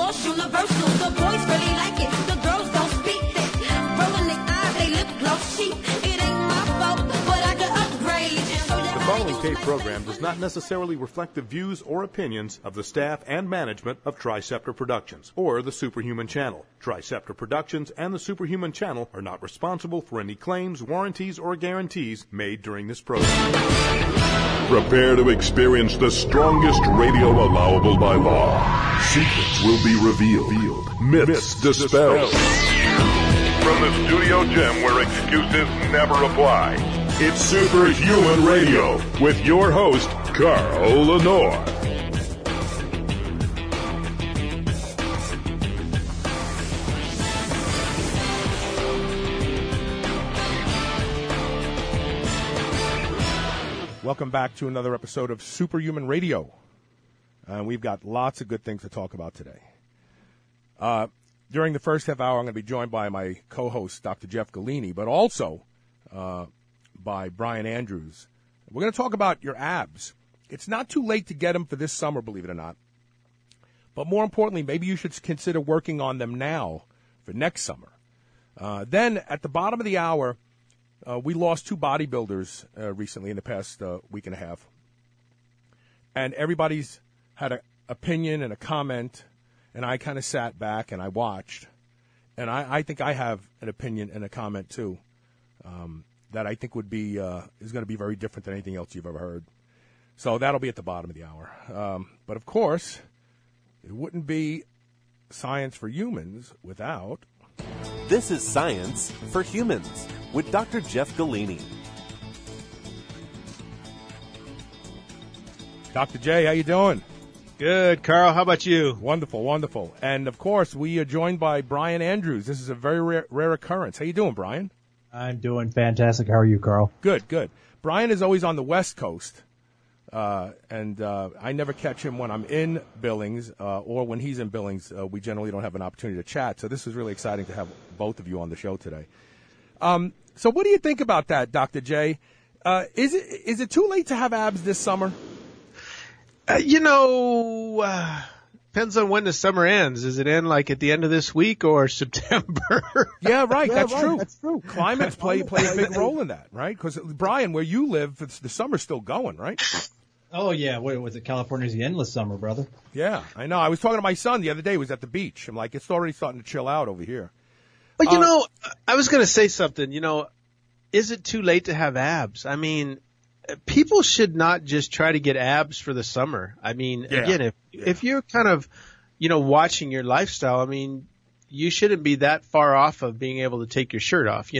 most universal. The boys really like it, the girls don't speak it. Rolling their eyes, they lip gloss cheap. It ain't my fault, but I can upgrade. The following tape program does not necessarily reflect the views or opinions of the staff and management of Triceptor Productions or the Superhuman Channel. Triceptor Productions and the Superhuman Channel are not responsible for any claims, warranties, or guarantees made during this program. Prepare to experience the strongest radio allowable by law. Secrets will be revealed. Myths dispelled. From the studio gym where excuses never apply, it's Superhuman Radio with your host, Carl Lenore. Welcome back to another episode of Superhuman Radio. And we've got lots of good things to talk about today. During the first half hour, I'm going to be joined by my co-host, Dr. Jeff Galini, but also by Brian Andrews. We're going to talk about your abs. It's not too late to get them for this summer, believe it or not. But more importantly, maybe you should consider working on them now for next summer. Then, at the bottom of the hour, we lost two bodybuilders recently in the past week and a half. And everybody's had an opinion and a comment, and I kind of sat back and I watched. And I think I have an opinion and a comment, too, that I think would be is going to be very different than anything else you've ever heard. So that'll be at the bottom of the hour. But, of course, it wouldn't be Science for Humans without... This is Science for Humans with Dr. Jeff Galini. Dr. J, how you doing? Good, Carl. How about you? Wonderful, wonderful. And, of course, we are joined by Brian Andrews. This is a very rare occurrence. How you doing, Brian? I'm doing fantastic. How are you, Carl? Good, good. Brian is always on the West Coast, and I never catch him when I'm in Billings or when he's in Billings. We generally don't have an opportunity to chat, so this is really exciting to have both of you on the show today. So what do you think about that, Dr. J? Is it too late to have abs this summer? Depends on when the summer ends. Does it end like at the end of this week or September? Yeah, right. That's true. That's true. Climates play a big role in that, right? Because, Brian, where you live, the summer's still going, right? Oh, yeah. What was it? California's the endless summer, brother. Yeah, I know. I was talking to my son the other day. He was at the beach. I'm like, it's already starting to chill out over here. But, I was going to say something. Is it too late to have abs? I mean, people should not just try to get abs for the summer. I mean, again, if you're kind of, watching your lifestyle, I mean, you shouldn't be that far off of being able to take your shirt off,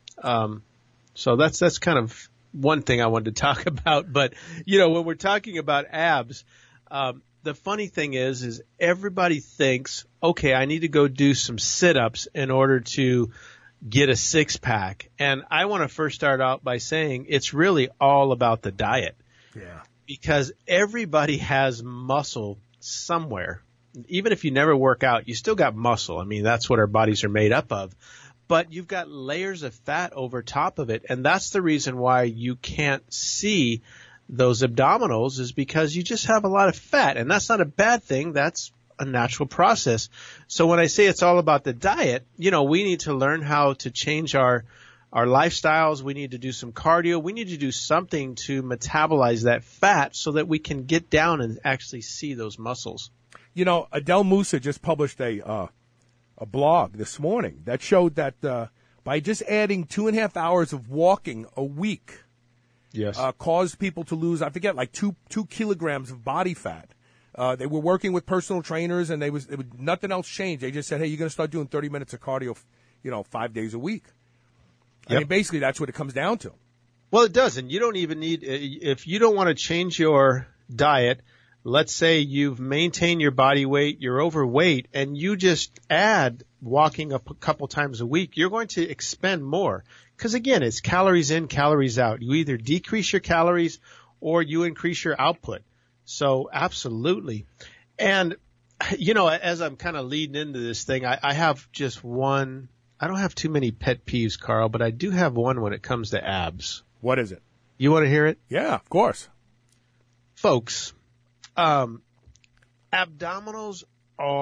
So that's kind of one thing I wanted to talk about. But, when we're talking about abs, the funny thing is everybody thinks, okay, I need to go do some sit-ups in order to get a six-pack. And I want to first start out by saying it's really all about the diet. Yeah. Because everybody has muscle somewhere. Even if you never work out, you still got muscle. I mean, that's what our bodies are made up of. But you've got layers of fat over top of it. And that's the reason why you can't see those abdominals, is because you just have a lot of fat. And that's not a bad thing. That's a natural process. So when I say it's all about the diet, we need to learn how to change our lifestyles. We need to do some cardio. We need to do something to metabolize that fat so that we can get down and actually see those muscles. Adele Musa just published a blog this morning that showed that by just adding 2.5 hours of walking a week, yes, caused people to lose, I forget, like 2 kilograms of body fat. They were working with personal trainers, and nothing else changed. They just said, hey, you're going to start doing 30 minutes of cardio, 5 days a week. Yep. I mean, basically, that's what it comes down to. Well, it does, and you don't even need, if you don't want to change your diet, let's say you've maintained your body weight, you're overweight, and you just add walking a couple times a week, you're going to expend more. Because, again, it's calories in, calories out. You either decrease your calories or you increase your output. So, absolutely. And, as I'm kind of leading into this thing, I have just one. I don't have too many pet peeves, Carl, but I do have one when it comes to abs. What is it? You want to hear it? Yeah, of course. Folks, abdominals are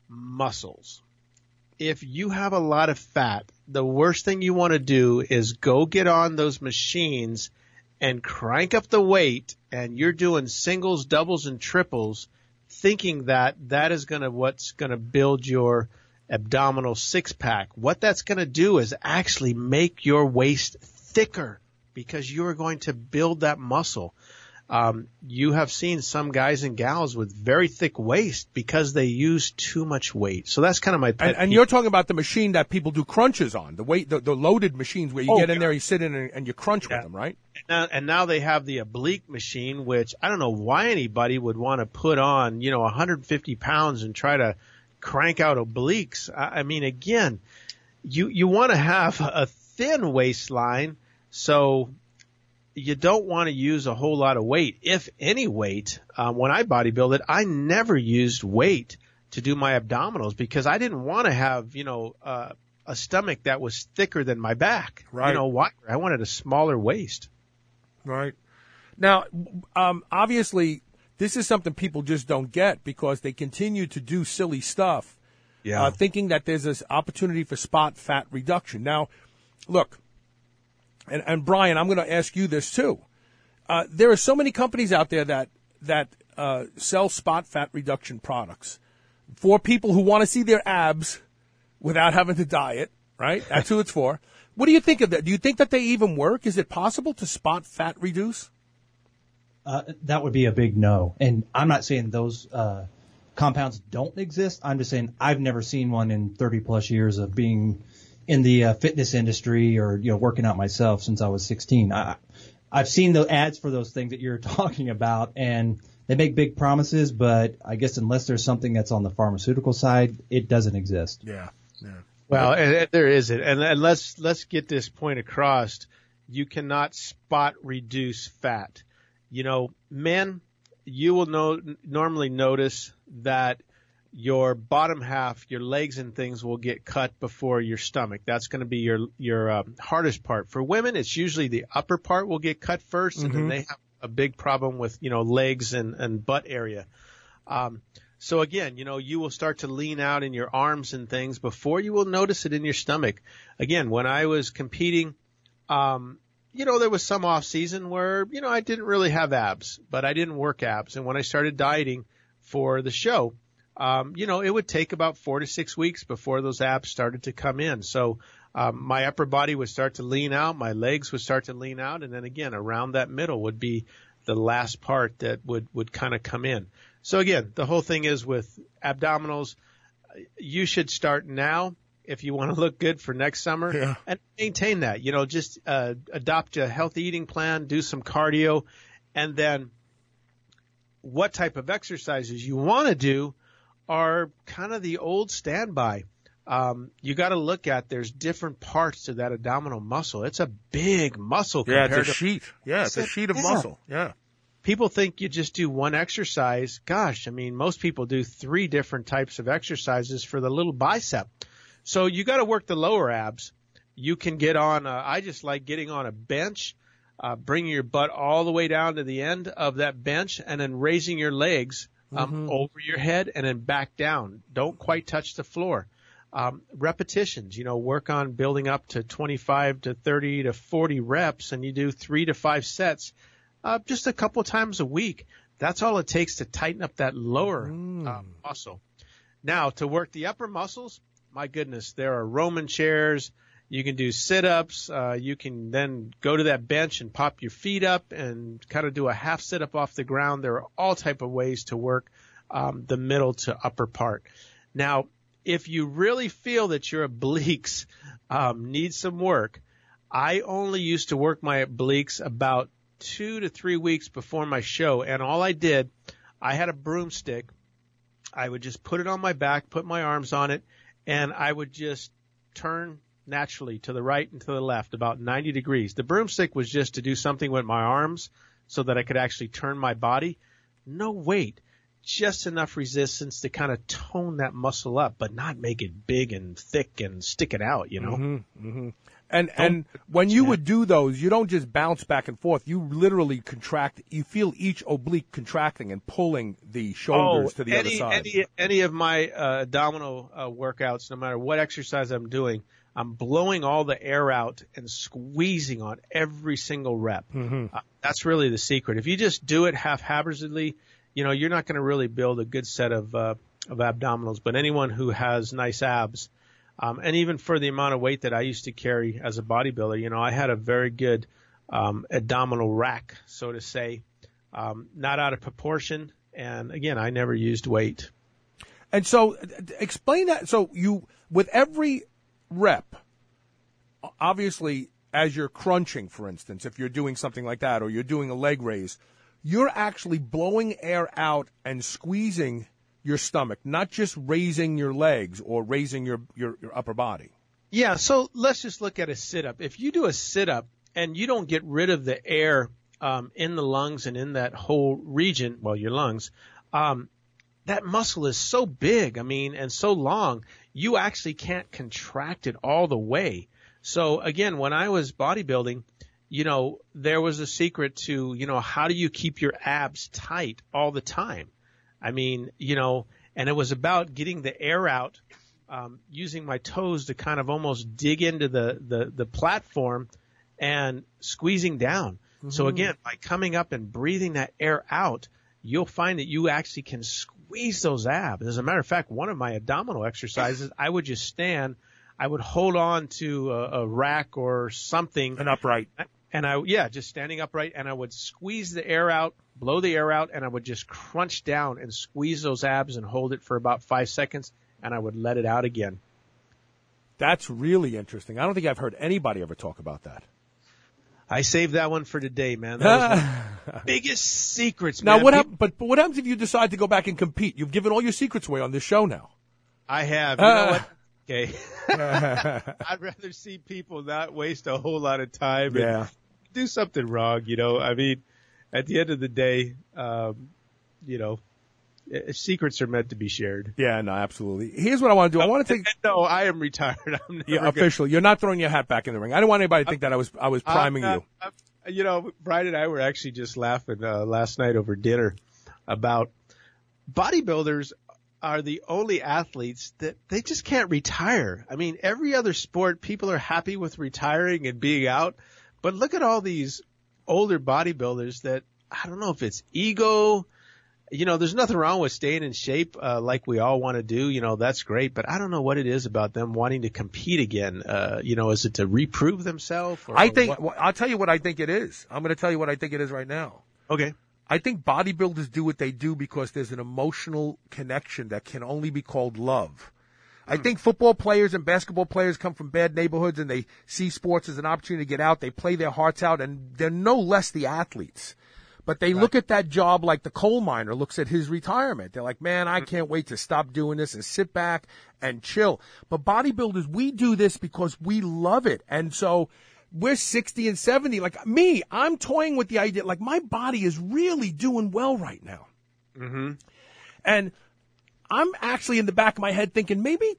muscles. If you have a lot of fat, the worst thing you want to do is go get on those machines and crank up the weight, and you're doing singles, doubles, and triples, thinking that is what's going to build your abdominal six-pack. What that's going to do is actually make your waist thicker because you are going to build that muscle. You have seen some guys and gals with very thick waist because they use too much weight. So that's kind of my pet and you're talking about the machine that people do crunches on, the loaded machines where you get in there, you sit in and you crunch with them, right? And now they have the oblique machine, which I don't know why anybody would want to put on, 150 pounds and try to crank out obliques. I mean, again, you want to have a thin waistline, so you don't want to use a whole lot of weight, if any weight. When I bodybuilded, I never used weight to do my abdominals because I didn't want to have, a stomach that was thicker than my back. Right. Why? I wanted a smaller waist. Right. Now, obviously, this is something people just don't get because they continue to do silly stuff, thinking that there's this opportunity for spot fat reduction. Now, look, and Brian, I'm going to ask you this too. There are so many companies out there that sell spot fat reduction products for people who want to see their abs without having to diet, right? That's who it's for. What do you think of that? Do you think that they even work? Is it possible to spot fat reduce? That would be a big no. And I'm not saying those compounds don't exist. I'm just saying I've never seen one in 30 plus years of being in the fitness industry or, working out myself since I was 16. I've seen the ads for those things that you're talking about, and they make big promises, but I guess unless there's something that's on the pharmaceutical side, it doesn't exist. Yeah. Well, and there isn't. And let's get this point across. You cannot spot reduce fat. Men, you will normally notice that your bottom half, your legs and things will get cut before your stomach. That's going to be your hardest part. For women, it's usually the upper part will get cut first, and then they have a big problem with, legs and butt area. So again, you will start to lean out in your arms and things before you will notice it in your stomach. Again, when I was competing, there was some off season where, I didn't really have abs, but I didn't work abs. And when I started dieting for the show, it would take about 4 to 6 weeks before those abs started to come in. So, my upper body would start to lean out, my legs would start to lean out, and then again, around that middle would be the last part that would kind of come in. So again, the whole thing is with abdominals, you should start now if you want to look good for next summer and maintain that, just, adopt a healthy eating plan, do some cardio, and then what type of exercises you want to do are kind of the old standby. You got to look at, there's different parts to that abdominal muscle. It's a big muscle. Yeah, it's a sheet. Yeah, it's a sheet of muscle. Yeah. People think you just do one exercise. Gosh, I mean, most people do 3 different types of exercises for the little bicep. So you got to work the lower abs. You can get on, I just like getting on a bench, bringing your butt all the way down to the end of that bench and then raising your legs over your head and then back down. Don't quite touch the floor. Repetitions, work on building up to 25 to 30 to 40 reps, and you do 3 to 5 sets, just a couple times a week. That's all it takes to tighten up that lower muscle. Now, to work the upper muscles, my goodness, there are Roman chairs. You can do sit-ups. You can then go to that bench and pop your feet up and kind of do a half sit-up off the ground. There are all type of ways to work the middle to upper part. Now, if you really feel that your obliques need some work, I only used to work my obliques about 2 to 3 weeks before my show, and all I did, I had a broomstick. I would just put it on my back, put my arms on it, and I would just turn naturally to the right and to the left, about 90 degrees. The broomstick was just to do something with my arms so that I could actually turn my body. No weight. just enough resistance to kind of tone that muscle up, but not make it big and thick and stick it out, you know? Mm-hmm, mm-hmm. And when you would do those, you don't just bounce back and forth. You literally contract. You feel each oblique contracting and pulling the shoulders to the other side. Any of my abdominal workouts, no matter what exercise I'm doing, I'm blowing all the air out and squeezing on every single rep. Mm-hmm. That's really the secret. If you just do it haphazardly, you know, you're not going to really build a good set of abdominals. But anyone who has nice abs, and even for the amount of weight that I used to carry as a bodybuilder, you know, I had a very good abdominal rack, so to say, not out of proportion. And again, I never used weight. And so explain that. So you, with every rep, obviously, as you're crunching, for instance, if you're doing something like that, or you're doing a leg raise, you're actually blowing air out and squeezing your stomach, not just raising your legs or raising your upper body. Yeah, so let's just look at a sit-up. If you do a sit-up and you don't get rid of the air in the lungs and in that whole region, well, your lungs, that muscle is so big, I mean, and so long, you actually can't contract it all the way. So, again, when I was bodybuilding, you know, there was a secret to, you know, how do you keep your abs tight all the time? I mean, you know, and it was about getting the air out, using my toes to kind of almost dig into the platform and squeezing down. Mm-hmm. So again, by coming up and breathing that air out, you'll find that you actually can squeeze those abs. As a matter of fact, one of my abdominal exercises, I would just stand, I would hold on to a rack or something. An upright. And just standing upright, and I would squeeze the air out, blow the air out, and I would just crunch down and squeeze those abs and hold it for about 5 seconds, and I would let it out again. That's really interesting. I don't think I've heard anybody ever talk about that. I saved that one for today, man. That was one of the biggest secrets, now, man. But what happens if you decide to go back and compete? You've given all your secrets away on this show now. I have. You know what? Okay. I'd rather see people not waste a whole lot of time and do something wrong, you know. I mean, at the end of the day, you know, secrets are meant to be shared. Yeah, no, absolutely. Here's what I want to do. I want to take. No, I am retired. I'm never officially. You're not throwing your hat back in the ring. I don't want anybody to think that I was priming you. You know, Brian and I were actually just laughing last night over dinner about bodybuilders are the only athletes that they just can't retire. I mean, every other sport, people are happy with retiring and being out. But look at all these older bodybuilders that, I don't know if it's ego. You know, there's nothing wrong with staying in shape like we all want to do. You know, that's great. But I don't know what it is about them wanting to compete again. You know, is it to reprove themselves? I think, I'll tell you what I think it is. I'm going to tell you what I think it is right now. Okay. I think bodybuilders do what they do because there's an emotional connection that can only be called love. I think football players and basketball players come from bad neighborhoods and they see sports as an opportunity to get out. They play their hearts out, and they're no less the athletes. But they look at that job like the coal miner looks at his retirement. They're like, man, I can't wait to stop doing this and sit back and chill. But bodybuilders, we do this because we love it. And so we're 60 and 70. Like me, I'm toying with the idea, like my body is really doing well right now. Mm-hmm. And I'm actually in the back of my head thinking maybe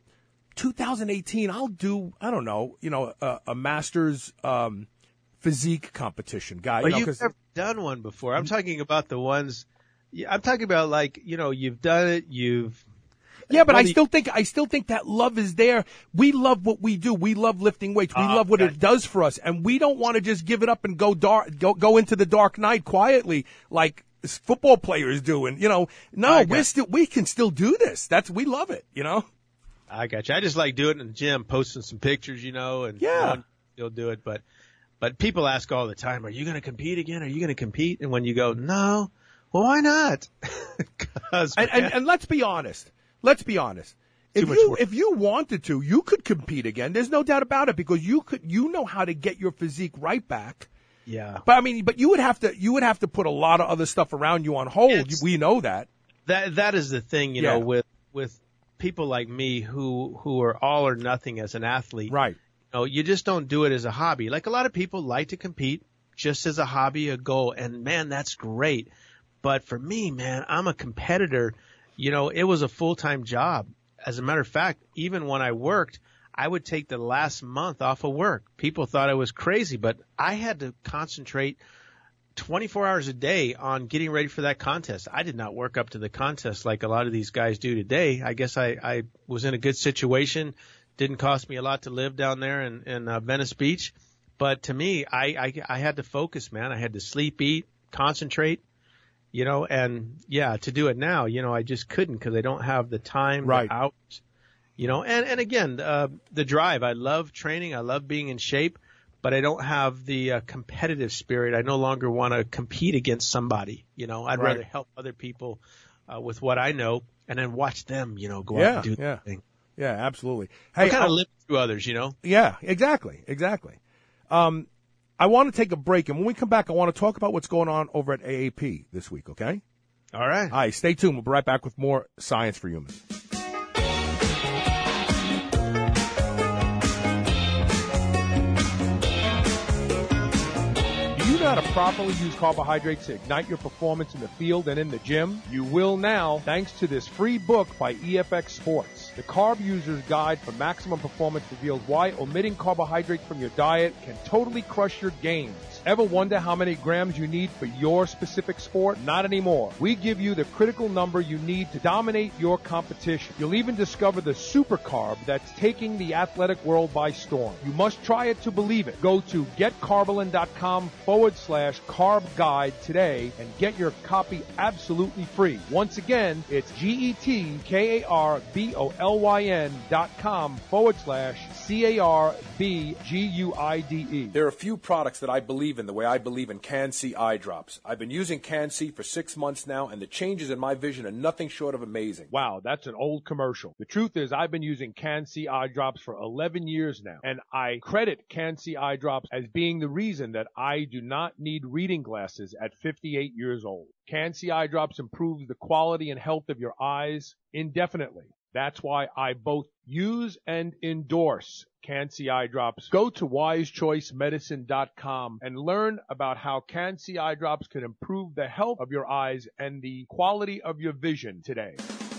2018 I'll do, I don't know, you know, a master's physique competition guy. But you know, you've never done one before. I'm talking about the ones, I'm talking about like, you know, you've done it, Yeah, but I still think that love is there. We love what we do. We love lifting weights. We love what it does for us, and we don't want to just give it up and go into the dark night quietly like football players do. And you know, no, we can still do this. We love it. You know. I got you. I just like doing it in the gym, posting some pictures, you know, and still do it. But people ask all the time, "Are you going to compete again? Are you going to compete?" And when you go, "No," well, why not? and let's be honest. Let's be honest. If you wanted to, you could compete again. There's no doubt about it because you know how to get your physique right back. Yeah. But you would have to put a lot of other stuff around you on hold. We know that. That is the thing, you know, with people like me who are all or nothing as an athlete. Right. You know, you just don't do it as a hobby. Like a lot of people like to compete just as a hobby, a goal, and man, that's great. But for me, man, I'm a competitor. You know, it was a full-time job. As a matter of fact, even when I worked, I would take the last month off of work. People thought I was crazy, but I had to concentrate 24 hours a day on getting ready for that contest. I did not work up to the contest like a lot of these guys do today. I guess I was in a good situation. Didn't cost me a lot to live down there in Venice Beach. But to me, I had to focus, man. I had to sleep, eat, concentrate, you know, and yeah, to do it now, you know, I just couldn't because I don't have the time, right, the hours, you know, and again, the drive. I love training. I love being in shape. But I don't have the competitive spirit. I no longer want to compete against somebody. You know, I'd rather help other people with what I know and then watch them, you know, go out and do their thing. Yeah, absolutely. Hey, I kind of live through others, you know? Yeah, exactly. I want to take a break, and when we come back, I want to talk about what's going on over at AAP this week, okay? All right. All right, stay tuned. We'll be right back with more Science for Humans. How to properly use carbohydrates to ignite your performance in the field and in the gym? You will now, thanks to this free book by EFX Sports. The Carb User's Guide for Maximum Performance reveals why omitting carbohydrates from your diet can totally crush your gains. Ever wonder how many grams you need for your specific sport? Not anymore. We give you the critical number you need to dominate your competition. You'll even discover the super carb that's taking the athletic world by storm. You must try it to believe it. Go to getcarbolin.com/carb guide today and get your copy absolutely free. Once again, it's getkarbolin.com/CARBGUIDE. There are a few products that I believe in the way I believe in Can-C eye drops. I've been using Can-C for 6 months now, and the changes in my vision are nothing short of amazing. Wow, that's an old commercial. The truth is I've been using Can-C eye drops for 11 years now, and I credit Can-C eye drops as being the reason that I do not need reading glasses at 58 years old. Can-C eye drops improves the quality and health of your eyes indefinitely. That's why I both use and endorse Can-C eye drops. Go to wisechoicemedicine.com and learn about how Can-C eye drops can improve the health of your eyes and the quality of your vision today.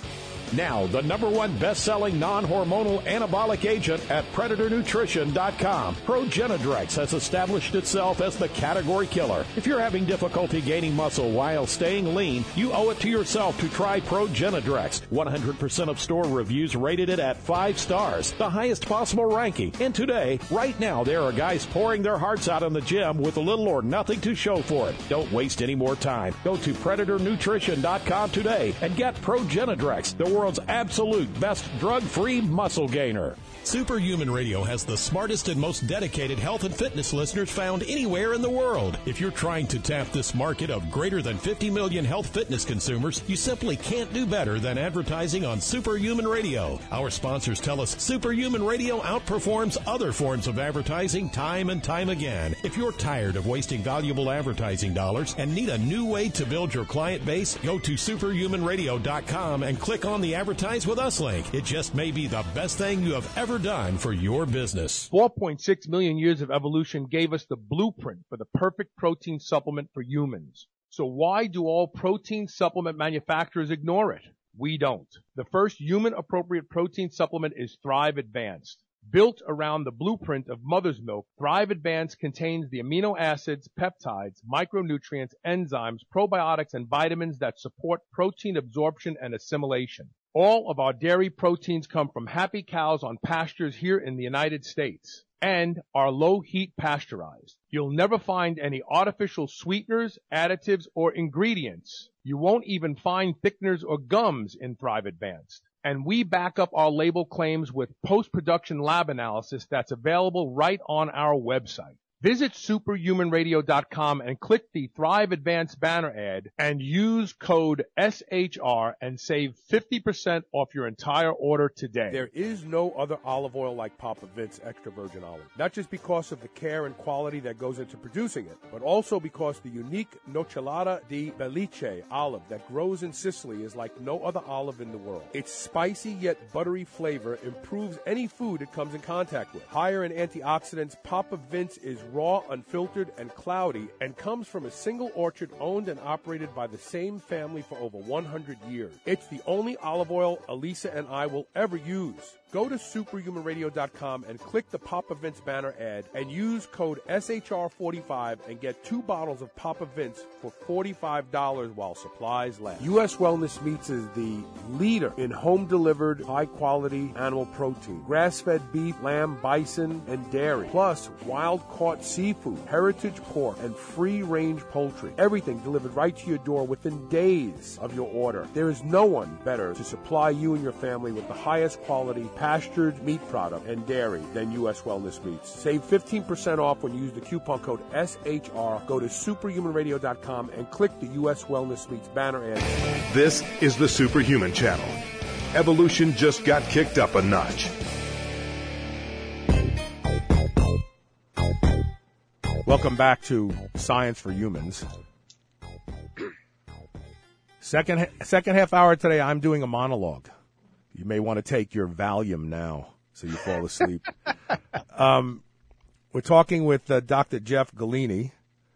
Now, the #1 best-selling non-hormonal anabolic agent at PredatorNutrition.com. Progenadrex has established itself as the category killer. If you're having difficulty gaining muscle while staying lean, you owe it to yourself to try Progenadrex. 100% of store reviews rated it at 5 stars, the highest possible ranking. And today, right now, there are guys pouring their hearts out in the gym with little or nothing to show for it. Don't waste any more time. Go to PredatorNutrition.com today and get Progenadrex, the world's absolute best drug-free muscle gainer. Superhuman Radio has the smartest and most dedicated health and fitness listeners found anywhere in the world. If you're trying to tap this market of greater than 50 million health fitness consumers, you simply can't do better than advertising on Superhuman Radio. Our sponsors tell us Superhuman Radio outperforms other forms of advertising time and time again. If you're tired of wasting valuable advertising dollars and need a new way to build your client base, go to superhumanradio.com and click on the Advertise With Us link. It just may be the best thing you have ever done for your business. 4.6 million years of evolution gave us the blueprint for the perfect protein supplement for humans. So why do all protein supplement manufacturers ignore it? We don't. The first human-appropriate protein supplement is Thrive Advanced. Built around the blueprint of mother's milk, Thrive Advanced contains the amino acids, peptides, micronutrients, enzymes, probiotics, and vitamins that support protein absorption and assimilation. All of our dairy proteins come from happy cows on pastures here in the United States and are low-heat pasteurized. You'll never find any artificial sweeteners, additives, or ingredients. You won't even find thickeners or gums in Thrive Advanced. And we back up our label claims with post-production lab analysis that's available right on our website. Visit superhumanradio.com and click the Thrive Advanced banner ad and use code SHR and save 50% off your entire order today. There is no other olive oil like Papa Vince Extra Virgin Olive. Not just because of the care and quality that goes into producing it, but also because the unique Nocellara di Belice olive that grows in Sicily is like no other olive in the world. Its spicy yet buttery flavor improves any food it comes in contact with. Higher in antioxidants, Papa Vince is raw, unfiltered, and cloudy, and comes from a single orchard owned and operated by the same family for over 100 years. It's the only olive oil Elisa and I will ever use. Go to superhumanradio.com and click the Papa Vince banner ad and use code SHR45 and get 2 bottles of Papa Vince for $45 while supplies last. U.S. Wellness Meats is the leader in home-delivered, high-quality animal protein. Grass-fed beef, lamb, bison, and dairy. Plus, wild-caught seafood, heritage pork, and free-range poultry. Everything delivered right to your door within days of your order. There is no one better to supply you and your family with the highest quality pastured meat product and dairy than U.S. Wellness Meats. Save 15% off when you use the coupon code SHR. Go to superhumanradio.com and click the U.S. Wellness Meats banner ad. This is the Superhuman Channel. Evolution just got kicked up a notch. Welcome back to Science for Humans. Second half hour today, I'm doing a monologue. You may want to take your Valium now so you fall asleep. We're talking with Dr. Jeff Galini,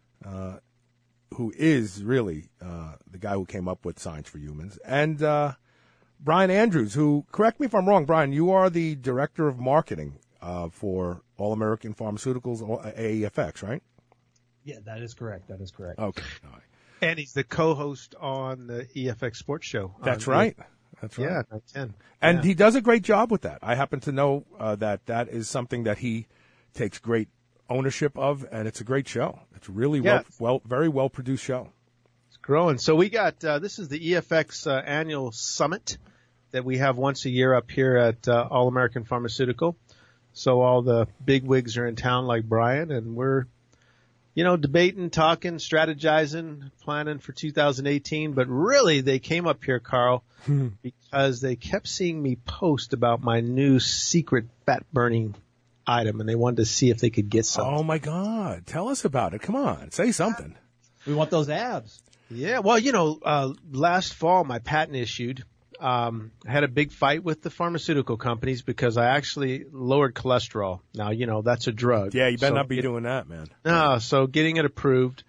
who is really the guy who came up with Science for Humans, and Brian Andrews, who, correct me if I'm wrong, Brian, you are the Director of Marketing for All American Pharmaceuticals, AEFX, right? Yeah, that is correct. That is correct. Okay. All right. And he's the co-host on the EFX Sports Show. That's right. That's right. Yeah, 910. And he does a great job with that. I happen to know that is something that he takes great ownership of, and it's a great show. It's really very well produced show. It's growing. So we got this is the EFX annual summit that we have once a year up here at All American Pharmaceutical. So all the big wigs are in town, like Brian, and we're debating, talking, strategizing, planning for 2018. But really, they came up here, Carl, because they kept seeing me post about my new secret fat-burning item, and they wanted to see if they could get some. Oh, my God. Tell us about it. Come on. Say something. We want those abs. Yeah. Well, last fall, my patent issued. I had a big fight with the pharmaceutical companies because I actually lowered cholesterol. Now, that's a drug. Yeah, you better not be doing that, man. No, so getting it approved,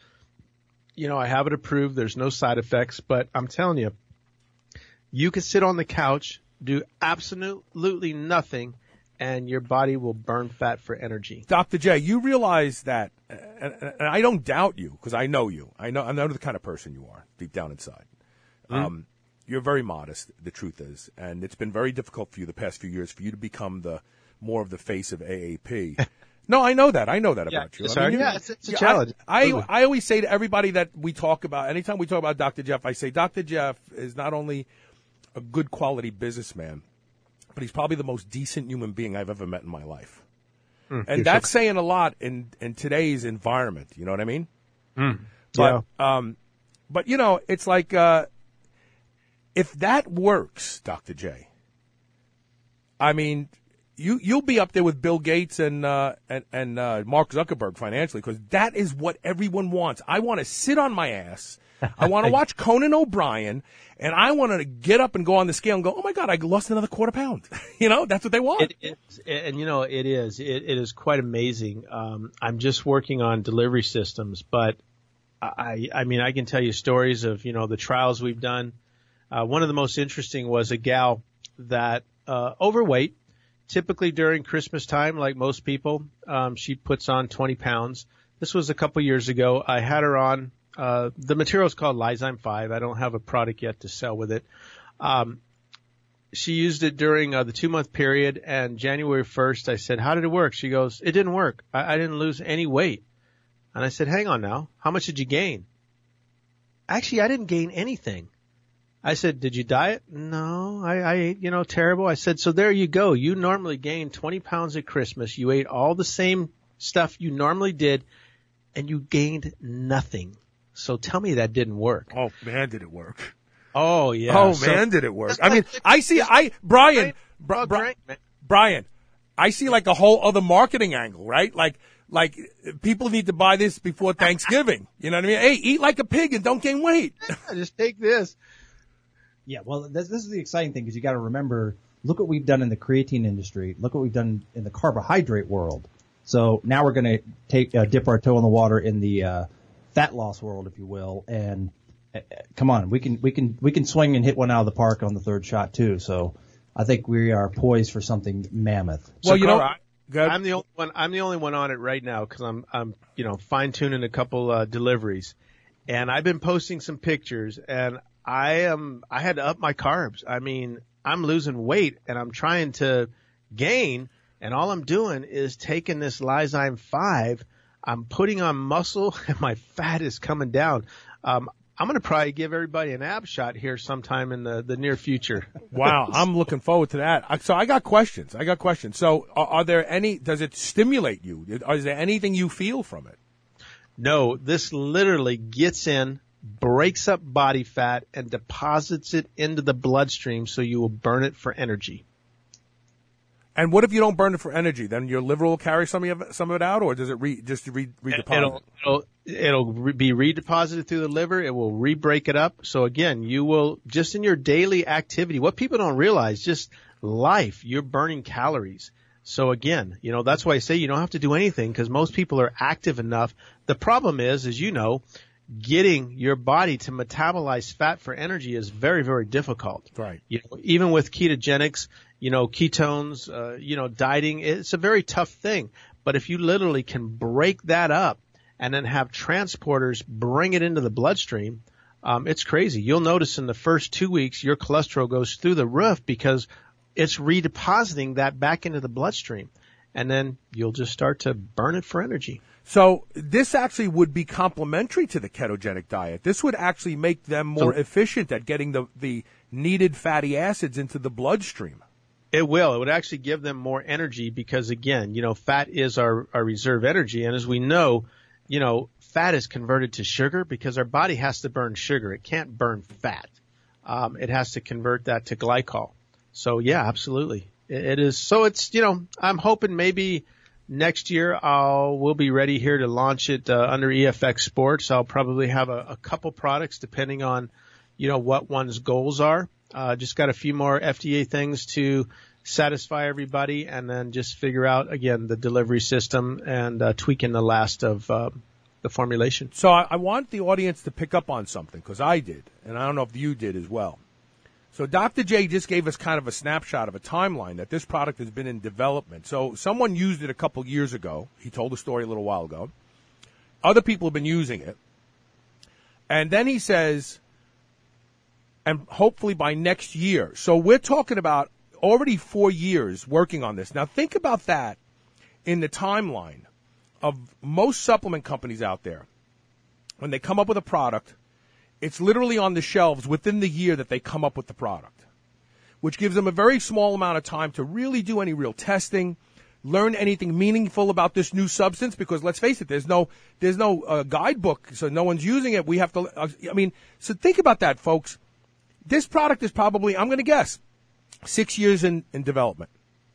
I have it approved. There's no side effects, but I'm telling you, you can sit on the couch, do absolutely nothing, and your body will burn fat for energy. Dr. J, you realize that, and I don't doubt you because I know you. I know the kind of person you are deep down inside. Mm-hmm. You're very modest, the truth is, and it's been very difficult for you the past few years for you to become more of the face of AAP. No, I know that about you. It's a challenge. I always say to everybody that we talk about, anytime we talk about Dr. Jeff, I say Dr. Jeff is not only a good quality businessman, but he's probably the most decent human being I've ever met in my life. And that's saying a lot in today's environment. You know what I mean? But it's like, if that works, Dr. J, I mean, you'll be up there with Bill Gates and Mark Zuckerberg financially because that is what everyone wants. I want to sit on my ass. I want to watch Conan O'Brien, and I want to get up and go on the scale and go, oh, my God, I lost another quarter pound. That's what they want. It is. It is quite amazing. I'm just working on delivery systems, but I mean, I can tell you stories of, the trials we've done. One of the most interesting was a gal that overweight, typically during Christmas time, like most people. She puts on 20 pounds. This was a couple years ago. I had her on. The material is called Lyzyme 5. I don't have a product yet to sell with it. She used it during the 2-month period, and January 1st, I said, how did it work? She goes, it didn't work. I didn't lose any weight. And I said, hang on now. How much did you gain? Actually, I didn't gain anything. I said, did you diet? No, I ate, terrible. I said, so there you go. You normally gain 20 pounds at Christmas. You ate all the same stuff you normally did, and you gained nothing. So tell me that didn't work. Oh, man, did it work. Oh, yeah. Oh, man, did it work. I mean, Brian, I see like a whole other marketing angle, right? Like people need to buy this before Thanksgiving. You know what I mean? Hey, eat like a pig and don't gain weight. Just take this. Yeah, well, this is the exciting thing because you got to remember, look what we've done in the creatine industry. Look what we've done in the carbohydrate world. So now we're going to dip our toe in the water in the fat loss world, if you will, and come on, we can swing and hit one out of the park on the third shot too. So I think we are poised for something mammoth. Well, I'm the only one on it right now because I'm fine tuning a couple deliveries, and I've been posting some pictures, and I had to up my carbs. I mean, I'm losing weight and I'm trying to gain, and all I'm doing is taking this Lyzyme 5. I'm putting on muscle and my fat is coming down. I'm going to probably give everybody an ab shot here sometime in the near future. Wow, I'm looking forward to that. So I got questions. So are there any, does it stimulate you? Is there anything you feel from it? No, this literally gets in, breaks up body fat, and deposits it into the bloodstream so you will burn it for energy. And what if you don't burn it for energy? Then your liver will carry some of it out, or does it redeposit? It'll be redeposited through the liver. It will re-break it up. So again, you will, just in your daily activity, what people don't realize, just life, you're burning calories. So again, that's why I say you don't have to do anything because most people are active enough. The problem is, as you know, getting your body to metabolize fat for energy is very, very difficult. Right. Even with ketogenics, ketones, dieting, it's a very tough thing. But if you literally can break that up and then have transporters bring it into the bloodstream, it's crazy. You'll notice in the first 2 weeks, your cholesterol goes through the roof because it's redepositing that back into the bloodstream. And then you'll just start to burn it for energy. So this actually would be complementary to the ketogenic diet. This would actually make them more efficient at getting the needed fatty acids into the bloodstream. It will. It would actually give them more energy because, again, fat is our reserve energy. And as we know, fat is converted to sugar because our body has to burn sugar. It can't burn fat. It has to convert that to glycol. So, yeah, absolutely. It is. So it's, I'm hoping maybe next year we'll be ready here to launch it under EFX Sports. I'll probably have a couple products depending on, what one's goals are. Just got a few more FDA things to satisfy everybody and then just figure out, again, the delivery system and tweaking the last of the formulation. So I want the audience to pick up on something because I did, and I don't know if you did as well. So Dr. J just gave us kind of a snapshot of a timeline that this product has been in development. So someone used it a couple years ago. He told a story a little while ago. Other people have been using it. And then he says, and hopefully by next year. So we're talking about already 4 years working on this. Now think about that in the timeline of most supplement companies out there. When they come up with a product, it's literally on the shelves within the year that they come up with the product, which gives them a very small amount of time to really do any real testing, learn anything meaningful about this new substance, because let's face it, there's no guidebook, so no one's using it. We have to, so think about that, folks. This product is probably, I'm going to guess, 6 years in development.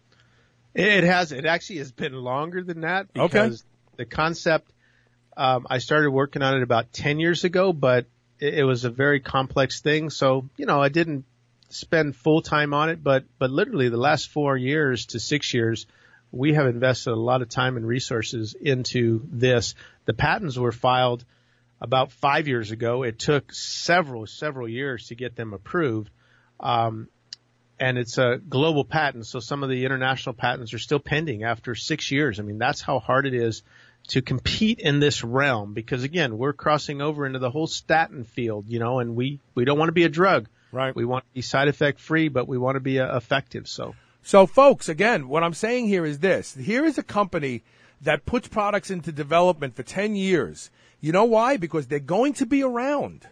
It actually has been longer than that because the concept, I started working on it about 10 years ago, but it was a very complex thing. So, I didn't spend full time on it, but literally the last 4 years to 6 years, we have invested a lot of time and resources into this. The patents were filed about 5 years ago. It took several years to get them approved. And it's a global patent. So some of the international patents are still pending after 6 years. I mean, that's how hard it is to compete in this realm because, again, we're crossing over into the whole statin field, and we don't want to be a drug. Right. We want to be side effect free, but we want to be effective. So, folks, again, what I'm saying here is this. Here is a company that puts products into development for 10 years. You know why? Because they're going to be around.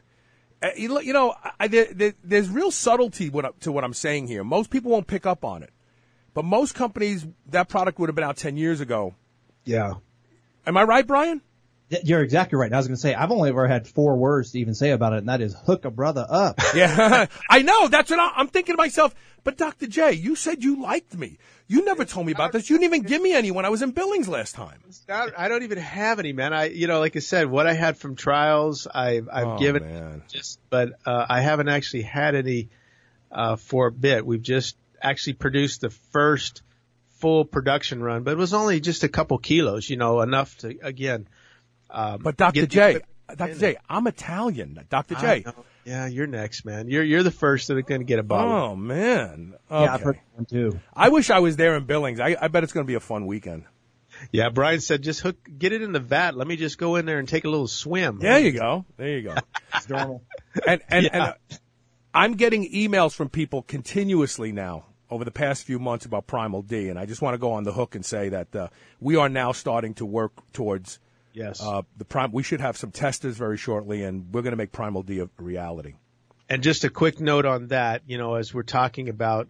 There's real subtlety to what I'm saying here. Most people won't pick up on it. But most companies, that product would have been out 10 years ago. Yeah. Am I right, Brian? You're exactly right. And I was going to say, I've only ever had 4 words to even say about it, and that is hook a brother up. Yeah, I know. That's what I'm thinking to myself. But Dr. J, you said you liked me. You never told me about this. You didn't even give me any when I was in Billings last time. I don't even have any, man. Like I said, what I had from trials, I've given, man. But I haven't actually had any for a bit. We've just actually produced the first full production run, but it was only just a couple kilos, enough to, again. But Dr. J, I'm Italian. Dr. J. Yeah, you're next, man. You're the first that are going to get a bottle. Oh, man. Okay. Yeah, I've heard one too. I wish I was there in Billings. I bet it's going to be a fun weekend. Yeah, Brian said just get it in the vat. Let me just go in there and take a little swim. There you go. It's normal. And I'm getting emails from people continuously now over the past few months about Primal D, and I just want to go on the hook and say that we are now starting to work towards we should have some testers very shortly, and we're going to make Primal D a reality. And just a quick note on that, as we're talking about,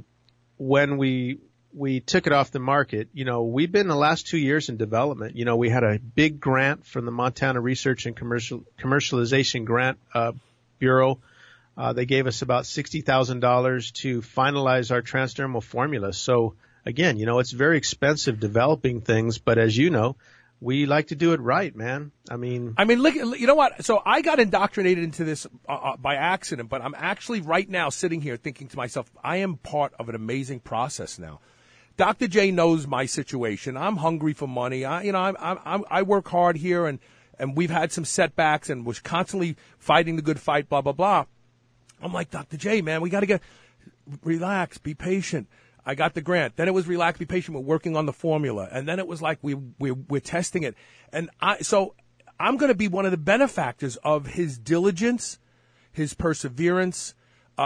when we took it off the market, we've been the last 2 years in development. We had a big grant from the Montana Research and Commercialization Grant Bureau. They gave us about $60,000 to finalize our transdermal formula. So again, it's very expensive developing things, but as you know, we like to do it right, man. I mean, look, you know what? So I got indoctrinated into this by accident, but I'm actually right now sitting here thinking to myself, I am part of an amazing process now. Dr. J knows my situation. I'm hungry for money. I work hard here, and we've had some setbacks, and was constantly fighting the good fight. Blah blah blah. I'm like, Dr. J, man, we got to relax, be patient. I got the grant. Then it was relax, be patient. We're working on the formula, and then it was like we're testing it. And so I'm going to be one of the benefactors of his diligence, his perseverance,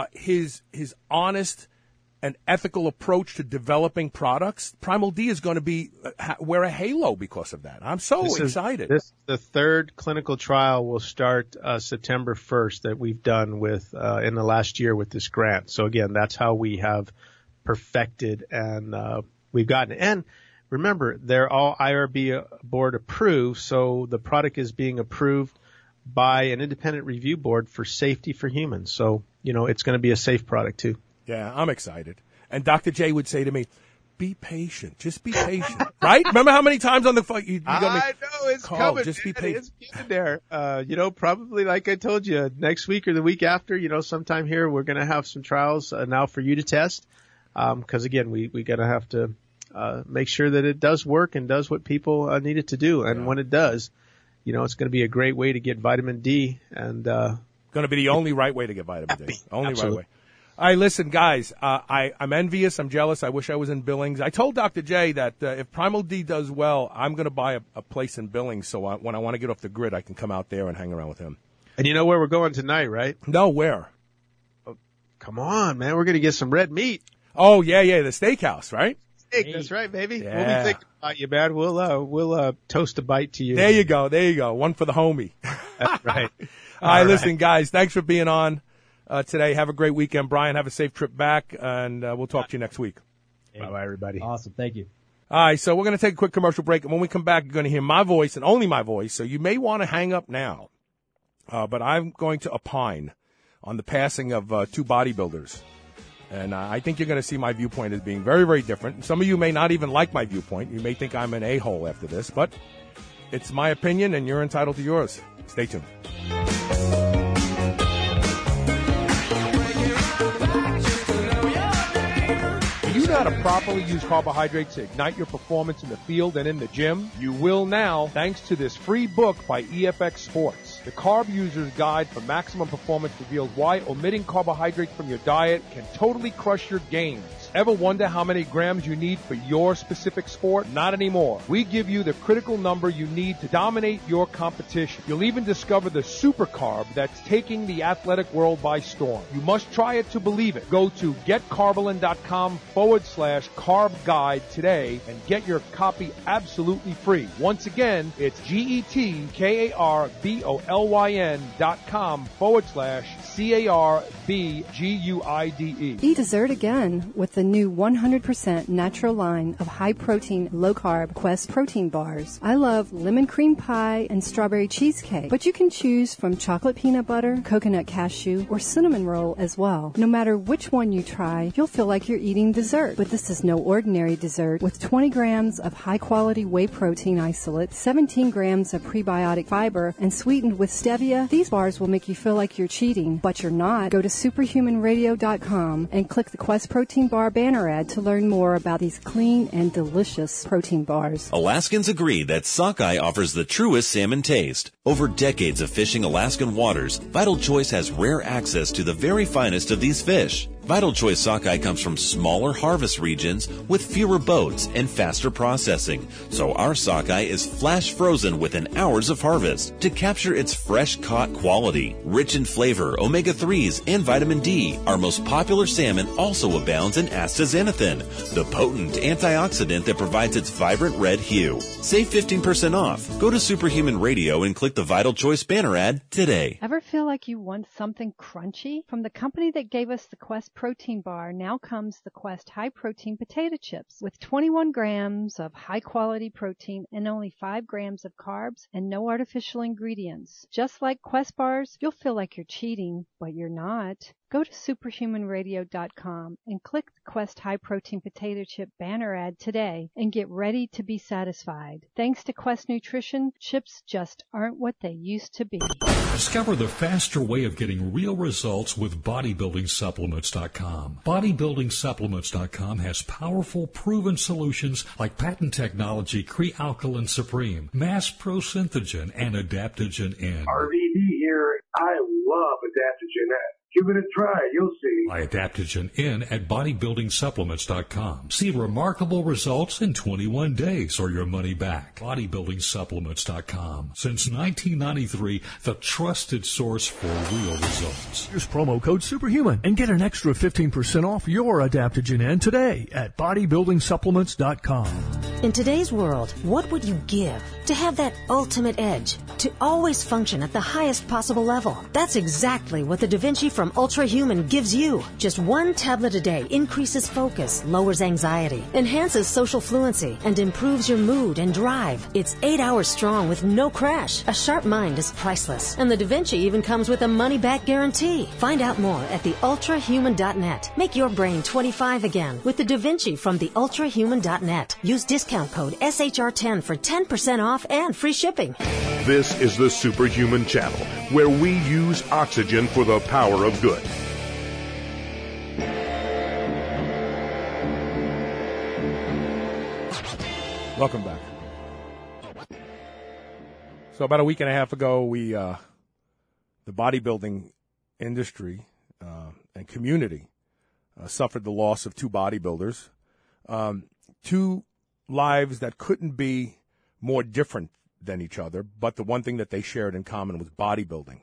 his honest and ethical approach to developing products. Primal D is going to wear a halo because of that. I'm so excited. The third clinical trial will start September 1st that we've done with in the last year with this grant. So again, that's how we have perfected and we've gotten. And remember, they're all IRB board approved, so the product is being approved by an independent review board for safety for humans. So, it's going to be a safe product too. Yeah, I'm excited. And Dr. J would say to me, be patient. Just be patient. Right? Remember how many times on the phone you got me? I know, it's coming. Just be patient. It's getting there. Probably like I told you, next week or the week after, sometime here, we're going to have some trials now for you to test. Because again, we got to have to make sure that it does work and does what people need it to do. And when it does, it's going to be a great way to get vitamin D and going to be the only right way to get vitamin D. Only Absolutely. Right way. All right, listen, guys, I'm envious. I'm jealous. I wish I was in Billings. I told Dr. J that if Primal D does well, I'm going to buy a place in Billings. So when I want to get off the grid, I can come out there and hang around with him. And you know where we're going tonight, right? No, where? Oh, come on, man. We're going to get some red meat. Oh, yeah, the steakhouse, right? Steak, that's right, baby. Yeah. We'll be thinking about you, man. We'll toast a bite to you. There you go. One for the homie. That's right. All right, listen, guys, thanks for being on today. Have a great weekend. Brian, have a safe trip back, and we'll talk to you next week. Bye-bye, everybody. Awesome. Thank you. All right, so we're going to take a quick commercial break, and when we come back, you're going to hear my voice and only my voice, so you may want to hang up now. But I'm going to opine on the passing of two bodybuilders. And I think you're going to see my viewpoint as being very, very different. Some of you may not even like my viewpoint. You may think I'm an a-hole after this, but it's my opinion, and you're entitled to yours. Stay tuned. Do you know how to properly use carbohydrates to ignite your performance in the field and in the gym? You will now, thanks to this free book by EFX Sports. The Carb User's Guide for Maximum Performance reveals why omitting carbohydrates from your diet can totally crush your gains. Ever wonder how many grams you need for your specific sport? Not anymore. We give you the critical number you need to dominate your competition. You'll even discover the super carb that's taking the athletic world by storm. You must try it to believe it. Go to getcarbolin.com/carb guide today and get your copy absolutely free. Once again, it's GetKarbolin.com/CARBGUIDE. Eat dessert again with the new 100% natural line of high-protein, low-carb Quest protein bars. I love lemon cream pie and strawberry cheesecake, but you can choose from chocolate peanut butter, coconut cashew, or cinnamon roll as well. No matter which one you try, you'll feel like you're eating dessert. But this is no ordinary dessert. With 20 grams of high-quality whey protein isolate, 17 grams of prebiotic fiber, and sweetened with stevia, these bars will make you feel like you're cheating, but you're not. Go to superhumanradio.com and click the Quest protein bar our banner ad to learn more about these clean and delicious protein bars. Alaskans agree that sockeye offers the truest salmon taste. Over decades of fishing Alaskan waters, Vital Choice has rare access to the very finest of these fish. Vital Choice sockeye comes from smaller harvest regions with fewer boats and faster processing, so our sockeye is flash frozen within hours of harvest to capture its fresh caught quality. Rich in flavor, omega-3s, and vitamin D, our most popular salmon also abounds in astaxanthin, the potent antioxidant that provides its vibrant red hue. Save 15% off. Go to Superhuman Radio and click the Vital Choice banner ad today. Ever feel like you want something crunchy? From the company that gave us the Quest protein bar, now comes the Quest high protein potato chips with 21 grams of high quality protein and only 5 grams of carbs and no artificial ingredients. Just like Quest bars, you'll feel like you're cheating, but you're not. Go to superhumanradio.com and click the Quest high protein potato chip banner ad today and get ready to be satisfied. Thanks to Quest Nutrition, chips just aren't what they used to be. Discover the faster way of getting real results with bodybuildingsupplements.com. Bodybuildingsupplements.com has powerful, proven solutions like patent technology Crealkaline Supreme, Mass Pro Synthogen, and Adaptogen N. RVD here. I love Adaptogen N. Give it a try. You'll see. Buy Adaptogen N at bodybuildingsupplements.com. See remarkable results in 21 days or your money back. Bodybuildingsupplements.com. Since 1993, the trusted source for real results. Use promo code Superhuman and get an extra 15% off your Adaptogen N today at bodybuildingsupplements.com. In today's world, what would you give to have that ultimate edge? To always function at the highest possible level? That's exactly what the Da Vinci from Ultra Human gives you. Just one tablet a day increases focus, lowers anxiety, enhances social fluency, and improves your mood and drive. It's 8 hours strong with no crash. A sharp mind is priceless, and the Da Vinci even comes with a money-back guarantee. Find out more at theultrahuman.net. Make your brain 25 again with the Da Vinci from theultrahuman.net. Use discount code SHR10 for 10% off and free shipping. This is the Superhuman Channel, where we use oxygen for the power of good. Welcome back. So about a week and a half ago, the bodybuilding industry and community suffered the loss of 2 bodybuilders, 2 lives that couldn't be more different than each other, but the one thing that they shared in common was bodybuilding.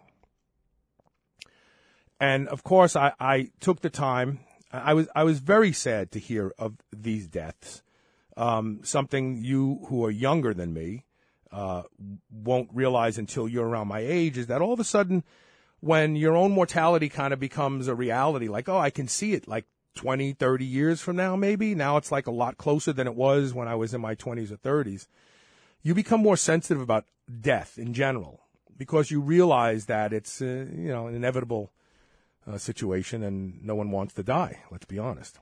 And of course, I took the time. I was very sad to hear of these deaths. Something you who are younger than me won't realize until you're around my age is that all of a sudden, when your own mortality kind of becomes a reality, like, oh, I can see it like 20, 30 years from now, maybe. Now it's like a lot closer than it was when I was in my 20s or 30s. You become more sensitive about death in general because you realize that it's an inevitable situation and no one wants to die, let's be honest.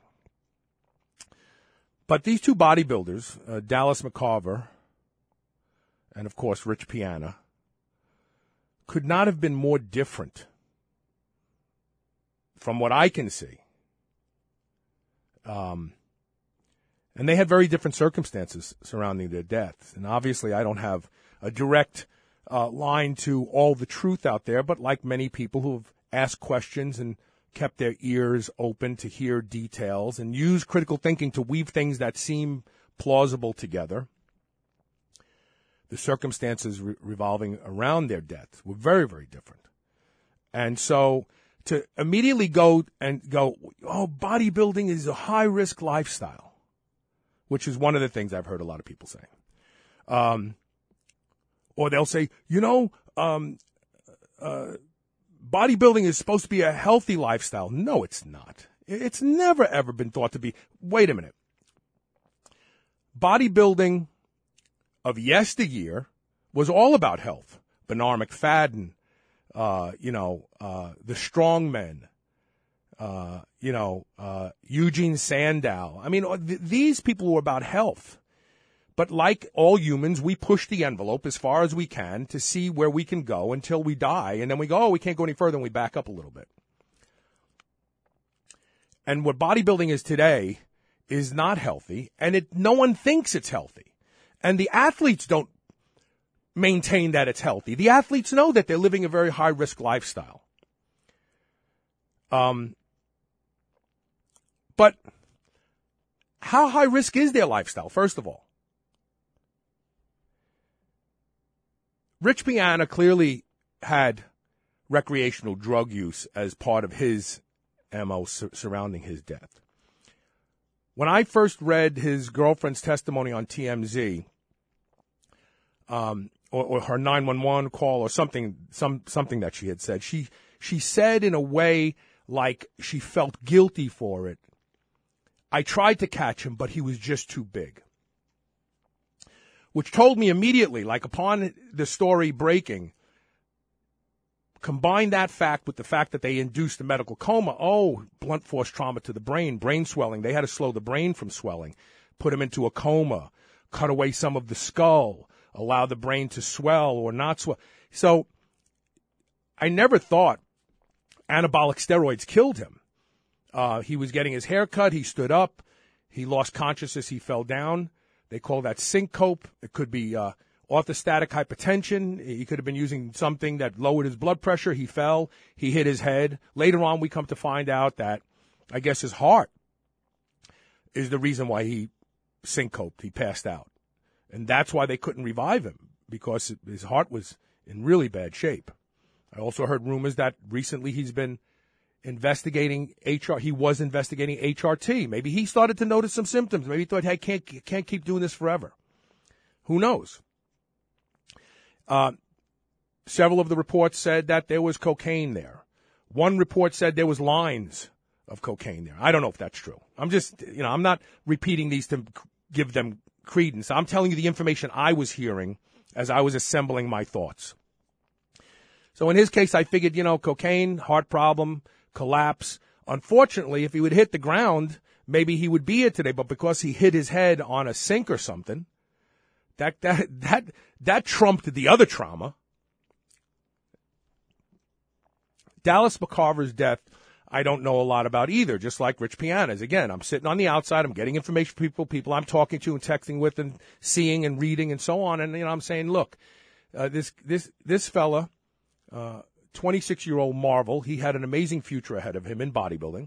But these 2 bodybuilders, Dallas McCarver and, of course, Rich Piana, could not have been more different from what I can see. And they had very different circumstances surrounding their deaths. And obviously, I don't have a direct line to all the truth out there, but like many people who have asked questions and kept their ears open to hear details and use critical thinking to weave things that seem plausible together, the circumstances revolving around their deaths were very, very different. And so to immediately go, oh, bodybuilding is a high-risk lifestyle, which is one of the things I've heard a lot of people say. Or they'll say, bodybuilding is supposed to be a healthy lifestyle. No, it's not. It's never, ever been thought to be. Wait a minute. Bodybuilding of yesteryear was all about health. Bernard McFadden, the strongmen, Eugene Sandow. I mean, these people were about health. But like all humans, we push the envelope as far as we can to see where we can go until we die. And then we go, oh, we can't go any further, and we back up a little bit. And what bodybuilding is today is not healthy, and no one thinks it's healthy. And the athletes don't maintain that it's healthy. The athletes know that they're living a very high-risk lifestyle. But how high risk is their lifestyle, first of all? Rich Piana clearly had recreational drug use as part of his MO surrounding his death. When I first read his girlfriend's testimony on TMZ, or her 911 call or something that she had said, she said in a way like she felt guilty for it. I tried to catch him, but he was just too big. Which told me immediately, like upon the story breaking, combine that fact with the fact that they induced a medical coma. Oh, blunt force trauma to the brain swelling. They had to slow the brain from swelling, put him into a coma, cut away some of the skull, allow the brain to swell or not swell. So I never thought anabolic steroids killed him. He was getting his hair cut. He stood up. He lost consciousness. He fell down. They call that syncope. It could be orthostatic hypotension. He could have been using something that lowered his blood pressure. He fell. He hit his head. Later on, we come to find out that I guess his heart is the reason why he syncoped. He passed out. And that's why they couldn't revive him, because his heart was in really bad shape. I also heard rumors that recently he's been investigating he was investigating HRT. Maybe he started to notice some symptoms. Maybe he thought, hey, can't keep doing this forever. Who knows? Several of the reports said that there was cocaine there. One report said there was lines of cocaine there. I don't know if that's true. I'm just, I'm not repeating these to give them credence. I'm telling you the information I was hearing as I was assembling my thoughts. So in his case, I figured, cocaine, heart problem, collapse. Unfortunately, if he would hit the ground, maybe he would be here today. But because he hit his head on a sink or something, that trumped the other trauma. Dallas McCarver's death, I don't know a lot about either, just like Rich Piana's. Again, I'm sitting on the outside. I'm getting information from people I'm talking to and texting with and seeing and reading and so on. And, I'm saying, look, this fella, 26-year-old Marvel, he had an amazing future ahead of him in bodybuilding.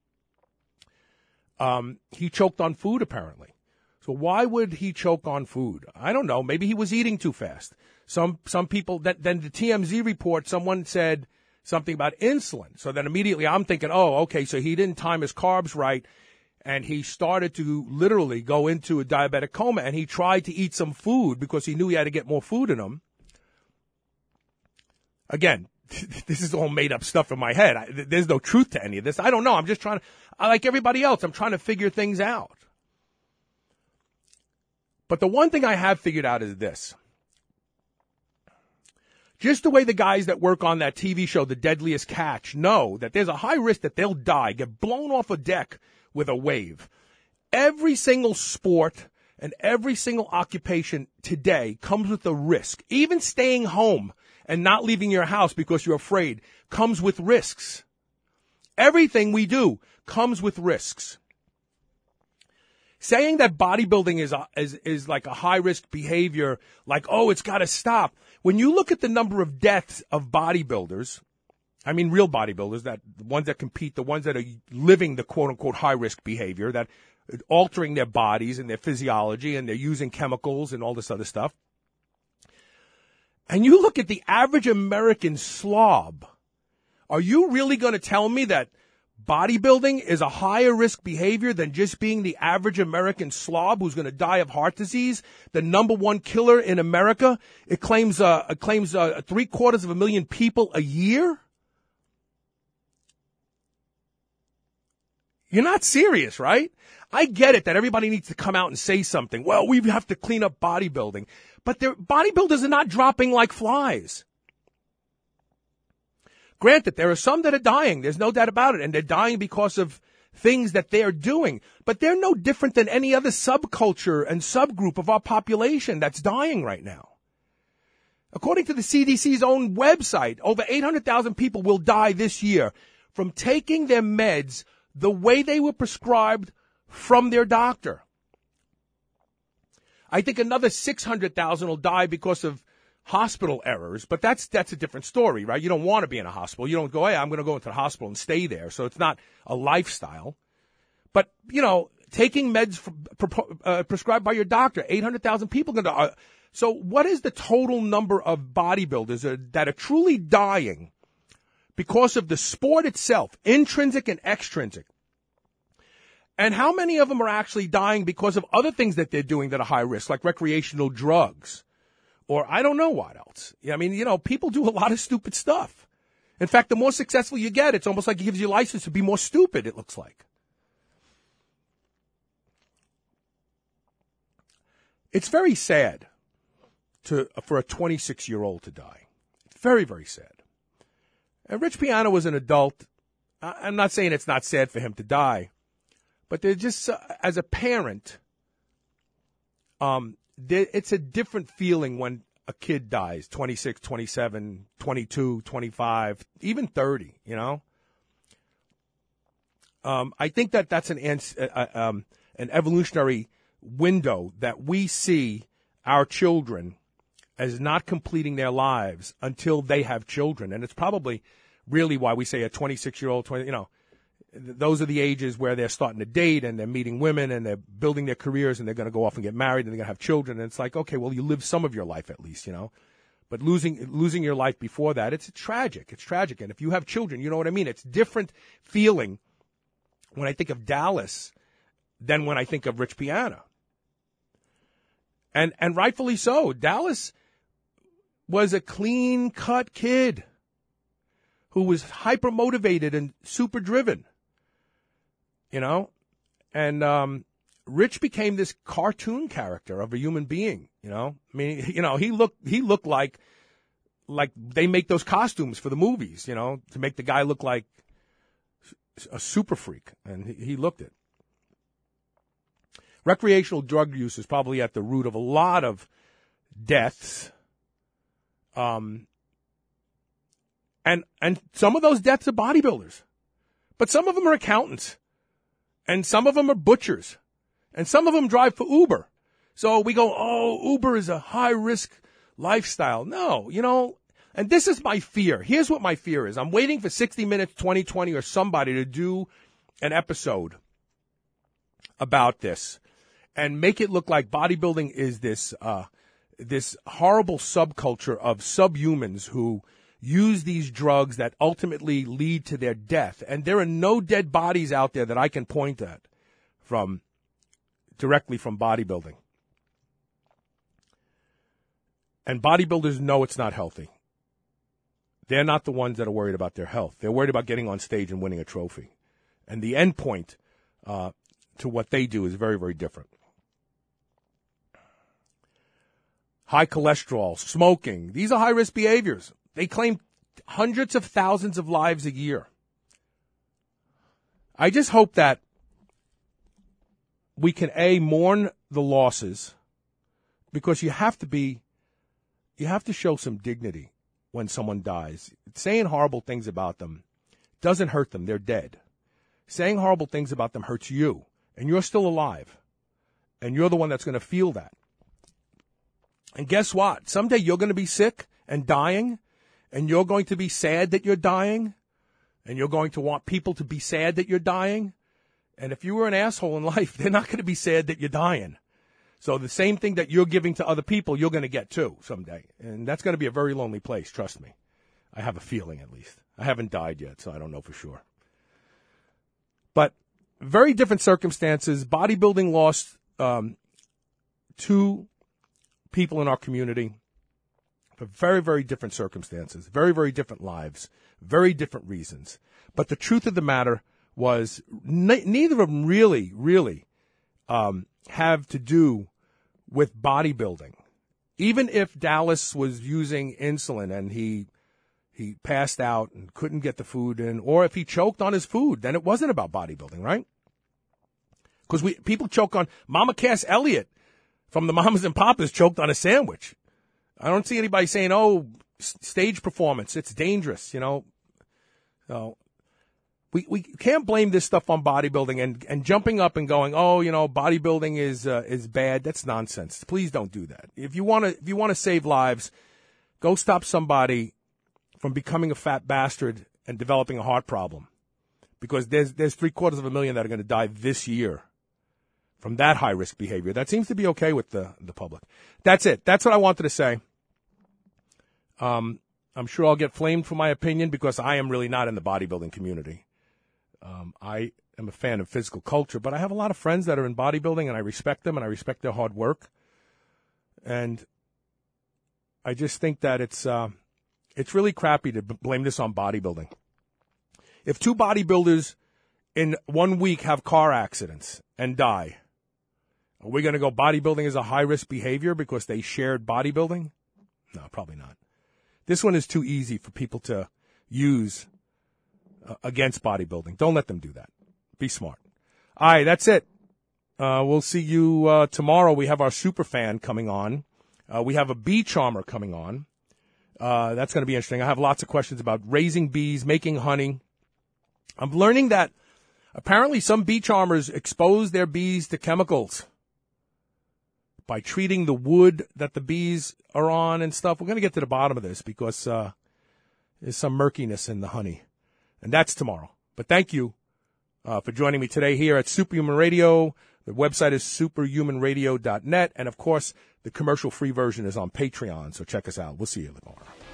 He choked on food, apparently. So why would he choke on food? I don't know. Maybe he was eating too fast. Some people, then the TMZ report, someone said something about insulin. So then immediately I'm thinking, oh, okay, so he didn't time his carbs right, and he started to literally go into a diabetic coma, and he tried to eat some food because he knew he had to get more food in him. Again, this is all made-up stuff in my head. There's no truth to any of this. I don't know. I'm just trying to, like everybody else, I'm trying to figure things out. But the one thing I have figured out is this. Just the way the guys that work on that TV show, The Deadliest Catch, know that there's a high risk that they'll die, get blown off a deck with a wave. Every single sport and every single occupation today comes with a risk. Even staying home and not leaving your house because you're afraid comes with risks. Everything we do comes with risks. Saying that bodybuilding is like a high-risk behavior, like, oh, it's got to stop. When you look at the number of deaths of bodybuilders, I mean real bodybuilders, the ones that compete, the ones that are living the quote-unquote high-risk behavior, that altering their bodies and their physiology, and they're using chemicals and all this other stuff. And you look at the average American slob, are you really going to tell me that bodybuilding is a higher risk behavior than just being the average American slob who's going to die of heart disease? The number one killer in America, it claims 750,000 people a year. You're not serious, right? I get it that everybody needs to come out and say something. Well, we have to clean up bodybuilding. But bodybuilders are not dropping like flies. Granted, there are some that are dying. There's no doubt about it. And they're dying because of things that they're doing. But they're no different than any other subculture and subgroup of our population that's dying right now. According to the CDC's own website, over 800,000 people will die this year from taking their meds the way they were prescribed from their doctor. I think another 600,000 will die because of hospital errors, but that's a different story, right? You don't want to be in a hospital. You don't go, hey, I'm going to go into the hospital and stay there. So it's not a lifestyle. But, taking meds prescribed by your doctor, 800,000 people going to die. So what is the total number of bodybuilders that are truly dying because of the sport itself, intrinsic and extrinsic? And how many of them are actually dying because of other things that they're doing that are high risk, like recreational drugs? Or I don't know what else. I mean, people do a lot of stupid stuff. In fact, the more successful you get, it's almost like it gives you a license to be more stupid, it looks like. It's very sad for a 26-year-old to die. Very, very sad. And Rich Piana was an adult. I'm not saying it's not sad for him to die, but they're just, as a parent, it's a different feeling when a kid dies, 26, 27, 22, 25, even 30, I think that's an evolutionary window that we see our children as not completing their lives until they have children. And it's probably really why we say a 26-year-old, those are the ages where they're starting to date and they're meeting women and they're building their careers and they're going to go off and get married and they're going to have children. And it's like, okay, well, you live some of your life at least, But losing your life before that, it's tragic. It's tragic. And if you have children, you know what I mean? It's different feeling when I think of Dallas than when I think of Rich Piana. And rightfully so. Dallas was a clean-cut kid who was hyper-motivated and super driven, And Rich became this cartoon character of a human being, I mean, he looked like they make those costumes for the movies, to make the guy look like a super freak, and he looked it. Recreational drug use is probably at the root of a lot of deaths. And some of those deaths are bodybuilders. But some of them are accountants. And some of them are butchers. And some of them drive for Uber. So we go, oh, Uber is a high-risk lifestyle. No, and this is my fear. Here's what my fear is. I'm waiting for 60 Minutes 2020 or somebody to do an episode about this and make it look like bodybuilding is this horrible subculture of subhumans who use these drugs that ultimately lead to their death. And there are no dead bodies out there that I can point at directly from bodybuilding. And bodybuilders know it's not healthy. They're not the ones that are worried about their health. They're worried about getting on stage and winning a trophy. And the end point to what they do is very, very different. High cholesterol, smoking, these are high-risk behaviors. They claim hundreds of thousands of lives a year. I just hope that we can, mourn the losses, because you have to show some dignity when someone dies. Saying horrible things about them doesn't hurt them. They're dead. Saying horrible things about them hurts you, and you're still alive, and you're the one that's going to feel that. And guess what? Someday you're going to be sick and dying, and you're going to be sad that you're dying, and you're going to want people to be sad that you're dying. And if you were an asshole in life, they're not going to be sad that you're dying. So the same thing that you're giving to other people, you're going to get too someday. And that's going to be a very lonely place, trust me. I have a feeling, at least. I haven't died yet, so I don't know for sure. But very different circumstances. Bodybuilding lost 2 people in our community for very, very different circumstances, very, very different lives, very different reasons. But the truth of the matter was neither of them really have to do with bodybuilding. Even if Dallas was using insulin and he passed out and couldn't get the food in, or if he choked on his food, then it wasn't about bodybuilding, right? Because people choke on Mama Cass Elliott from the Mamas and Papas choked on a sandwich. I don't see anybody saying, oh, stage performance, it's dangerous, So we can't blame this stuff on bodybuilding and jumping up and going, oh, bodybuilding is bad. That's nonsense. Please don't do that. If you want to save lives, go stop somebody from becoming a fat bastard and developing a heart problem, because there's 750,000 that are going to die this year from that high risk behavior. That seems to be okay with the public. That's it. That's what I wanted to say. I'm sure I'll get flamed for my opinion because I am really not in the bodybuilding community. I am a fan of physical culture, but I have a lot of friends that are in bodybuilding, and I respect them, and I respect their hard work. And I just think that it's really crappy to blame this on bodybuilding. If two bodybuilders in 1 week have car accidents and die, are we going to go bodybuilding is a high-risk behavior because they shared bodybuilding? No, probably not. This one is too easy for people to use against bodybuilding. Don't let them do that. Be smart. All right, that's it. We'll see you tomorrow. We have our super fan coming on. We have a bee charmer coming on. That's going to be interesting. I have lots of questions about raising bees, making honey. I'm learning that apparently some bee charmers expose their bees to chemicals by treating the wood that the bees are on and stuff. We're going to get to the bottom of this because there's some murkiness in the honey. And that's tomorrow. But thank you for joining me today here at Superhuman Radio. The website is superhumanradio.net. And, of course, the commercial-free version is on Patreon, so check us out. We'll see you tomorrow.